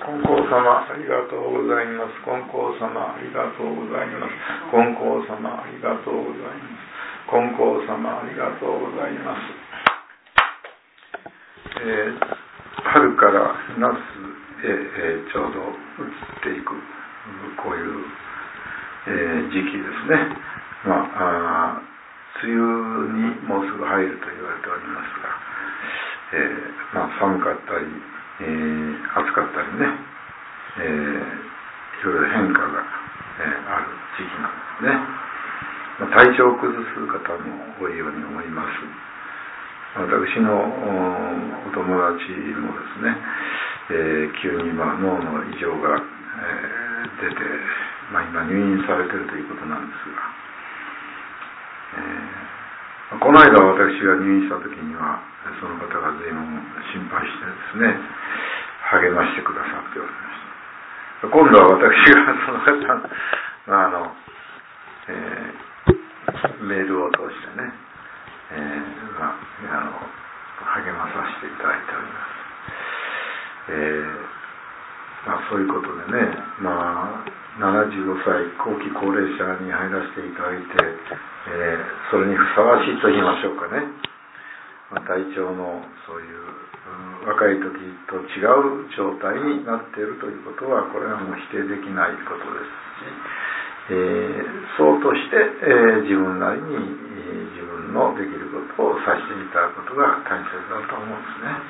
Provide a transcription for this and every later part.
金光様ありがとうございます。金光様ありがとうございます。金光様ありがとうございます。金光様ありがとうございます。春から夏へ、ちょうど移っていくこういう、時期ですね。梅雨にもうすぐ入ると言われておりますが、寒かったり、暑かったりね、いろいろ変化が、ある時期なんですね。体調を崩す方も多いように思います。私のお友達もですね、急に脳の異常が、出て、今入院されているということなんですが、この間私が入院した時にはその方が随分心配してですね、励ましてくださっておりました。今度は私がその方の、メールを通してね、励まさせていただいております。そういうことでね、75歳後期高齢者に入らせていただいて、それにふさわしいと言いましょうかね、体調のそういう若い時と違う状態になっているということは、これはもう否定できないことですし、そうとして、自分なりに自分のできることをさせていただくことが大切だと思うん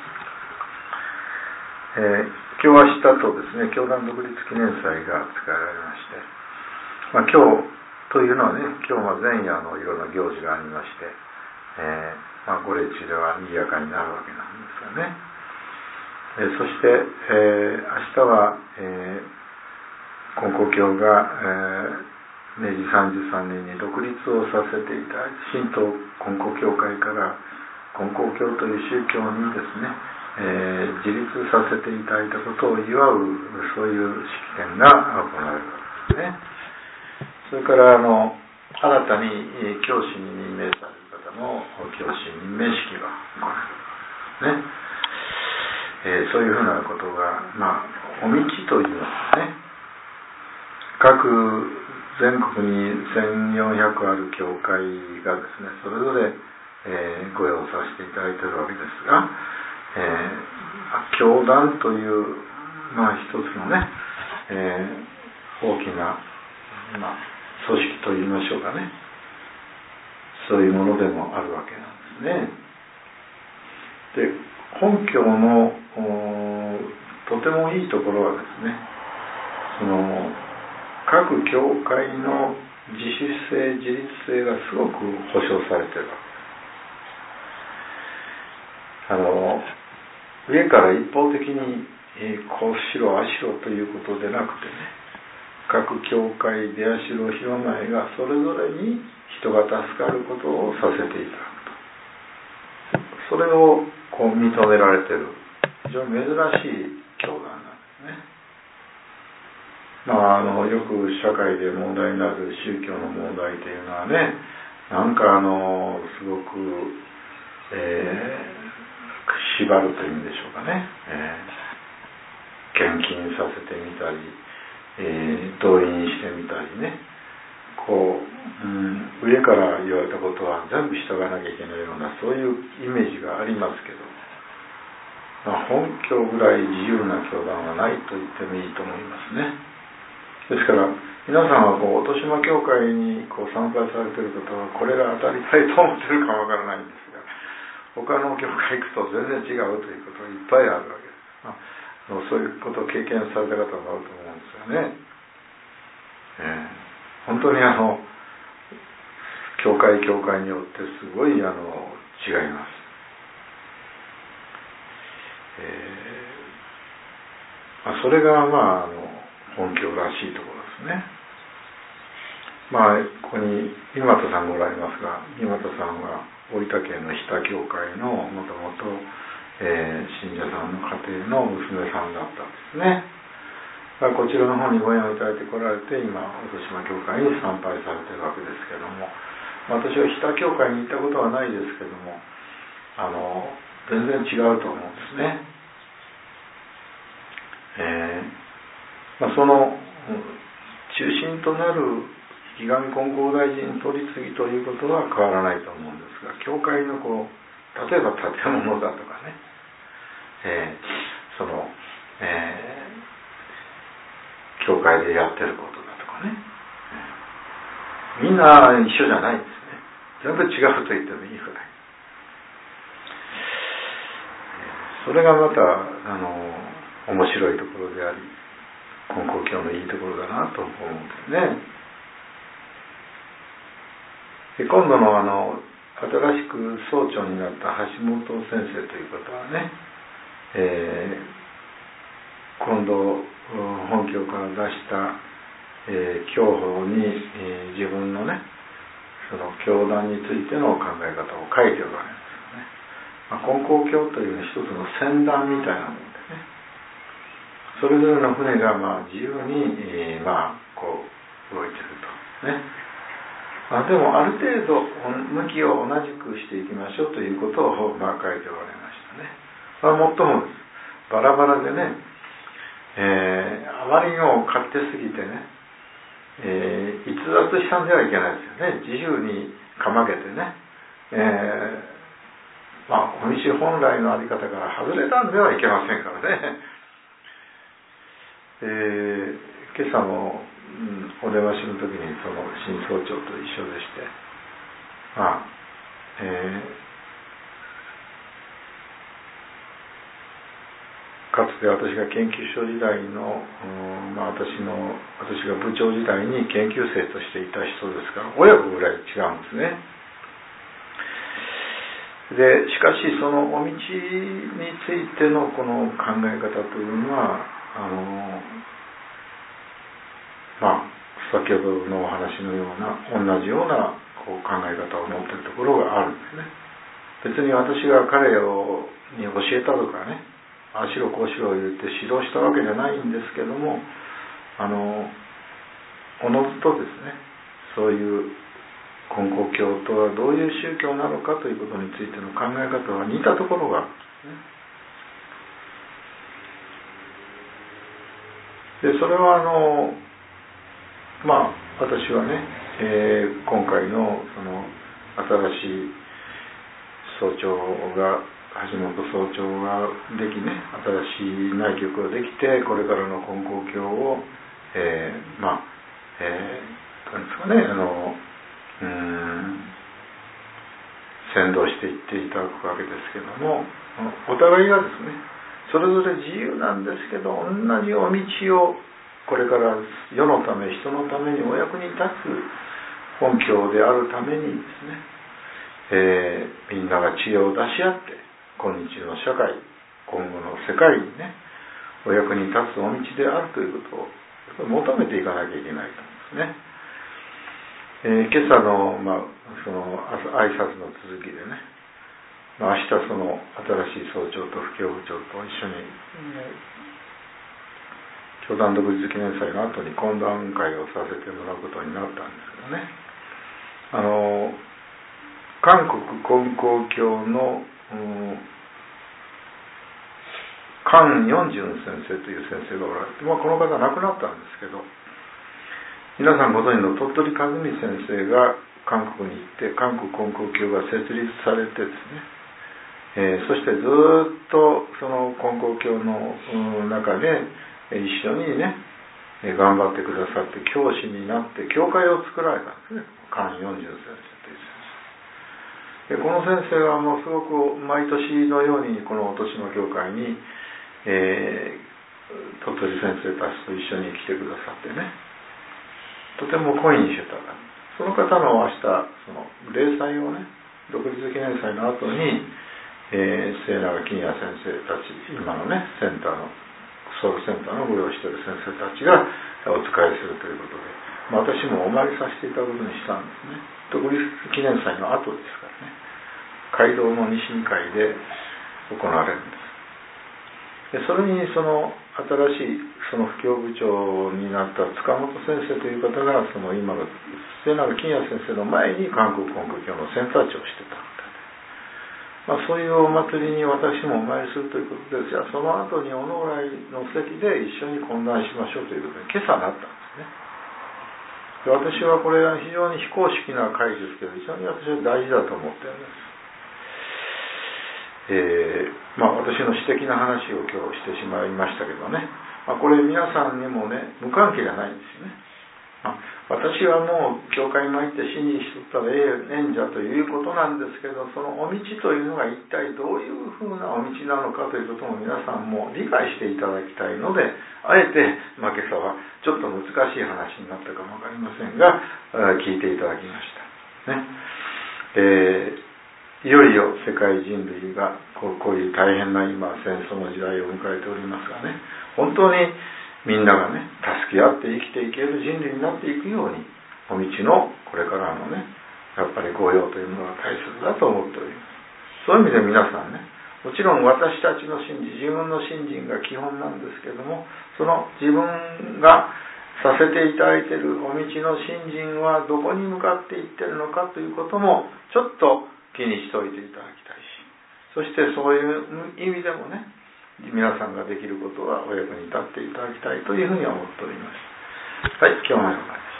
ですね。今日明日とですね、教団独立記念祭が使えられまして、今日というのはね、今日は前夜のいろんな行事がありまして、ご霊地では賑やかになるわけなんですがね。そして、明日は、金光教が、明治33年に独立をさせていただいて、神道金光教会から金光教という宗教にですね、自立させていただいたことを祝う、そういう式典が行われるわけですね。それから新たに教師に任命される方の教師任命式が行われる、ね。そういうふうなことが、お道といいますね。各全国に1400ある教会がですね、それぞれ、御用させていただいているわけですが、教団という、一つのね、大きな、組織といいましょうかね、そういうものでもあるわけなんですね。で、本教のとてもいいところはですね、各教会の自主性自立性がすごく保障されているわけです。上から一方的に、こうしろああしろということでなくてね、各教会出社広前がそれぞれに人が助かることをさせていただくと、それを認められている非常に珍しい教団なんですね。よく社会で問題になる宗教の問題というのはね、すごく、縛るというんでしょうかね、献金させてみたり、動員してみたりね、上から言われたことは全部従わなきゃいけないような、そういうイメージがありますけど、本教ぐらい自由な教団はないと言ってもいいと思いますね。ですから皆さんは音島教会に参拝されている方はこれが当たり前と思っているかわからないんですが、他の教会行くと全然違うということがいっぱいあるわけです。そういうことを経験された方もあると思うんですよね。本当に教会によってすごい違います。それが本教らしいところですね。ここに三俣さんがおられますが、三俣さんは大分県の日田教会のもともと信者さんの家庭の娘さんだったんですね。こちらの方にご縁をいただいてこられて、今音島教会に参拝されているわけですけれども、私は日田教会に行ったことはないですけれども、全然違うと思うんですね。 その中心となる池上金光大臣取り次ぎということは変わらないと思うんですが、教会の例えば建物だとかね、教会でやってることだとかね、みんな一緒じゃないんですね。全部違うと言ってもいいくらい。それがまた面白いところであり、金光教のいいところだなと思うんですね。で、今度の新しく総長になった橋本先生という方はね、今度本教から出した教法に、自分のね、その教団についての考え方を書いておられますよね。金光教という一つの船団みたいなものでね、それぞれの船が自由に、動いているとね。でもある程度向きを同じくしていきましょうということを書いておられましたね。もっともです。バラバラでね、あまりにも勝手すぎてね、逸脱したんではいけないですよね。自由にかまけてね、お道本来のあり方から外れたんではいけませんからね。今朝も、お出ましの時にその新総長と一緒でして、かつて私が研究所時代の、私が部長時代に研究生としていた人ですから、親子ぐらい違うんですね。でしかしそのお道についてのこの考え方というのは先ほどのお話のような同じような考え方を持っているところがあるんですね。別に私が彼に教えたとかね、ああしろこうしろ言って指導したわけじゃないんですけども、おのずとですね、そういう金光教とはどういう宗教なのかということについての考え方は似たところがあるんですね。でそれは私はね、今回のその新しい総長が橋本総長ができね、新しい内局ができて、これからの金光教を何ですかね、先導していっていただくわけですけども、お互いがですね、それぞれ自由なんですけど、同じお道をこれから世のため人のためにお役に立つ本教であるためにですね、みんなが知恵を出し合って今日の社会、今後の世界にね、お役に立つお道であるということを求めていかなきゃいけないと思うんですね。今朝の、その挨拶の続きでね、明日その新しい総長と布教部長と一緒に、教団独立記念祭の後に懇談会をさせてもらうことになったんですけどね、韓国金光教のカン・ヨンジュン先生という先生がおられて、この方亡くなったんですけど、皆さんご存知の鳥取和美先生が韓国に行って韓国金光教が設立されてですね、そしてずっとその金光教の中で一緒にね頑張ってくださって教師になって教会を作られたんですね、カン・ヨンジュン先生という先生で、この先生はすごく毎年のようにこの豊島教会に、鳥取先生たちと一緒に来てくださってね、とても懇意にしてたから、その方の明日その例祭をね、独立記念祭の後に、末永金也先生たち、今のねセンターのソウルセンターのご用意している先生たちがお使いするということで、私もお参りさせていただくことにしたんですね。独立記念祭の後ですからね、街道の西2階で行われるんです。でそれにその新しいその布教部長になった塚本先生という方がその今の末永金也先生の前に韓国金光教のセンター長をしてたそういうお祭りに私もお参りするということですが、その後におのぐらいの席で一緒に懇談しましょうということで今朝なったんですね。で、私はこれは非常に非公式な会ですけど、非常に私は大事だと思っているんです。私の私的な話を今日してしまいましたけどね、これ皆さんにもね、無関係じゃないんですよね。私はもう教会に参って信じしとったら縁者ということなんですけど、そのお道というのが一体どういうふうなお道なのかということも皆さんも理解していただきたいので、あえて、今朝はちょっと難しい話になったかもわかりませんが、聞いていただきましたね。いよいよ世界人類がこういう大変な今戦争の時代を迎えておりますがね、本当にみんながね、助け合って生きていける人類になっていくように、お道のこれからのね、やっぱり御用というものが大切だと思っております。そういう意味で皆さんね、もちろん私たちの信心、自分の信心が基本なんですけども、その自分がさせていただいているお道の信心はどこに向かっていっているのかということもちょっと気にしておいていただきたいし、そしてそういう意味でもね、皆さんができることはお役に立っていただきたいというふうに思っております。はい、今日もよろしく。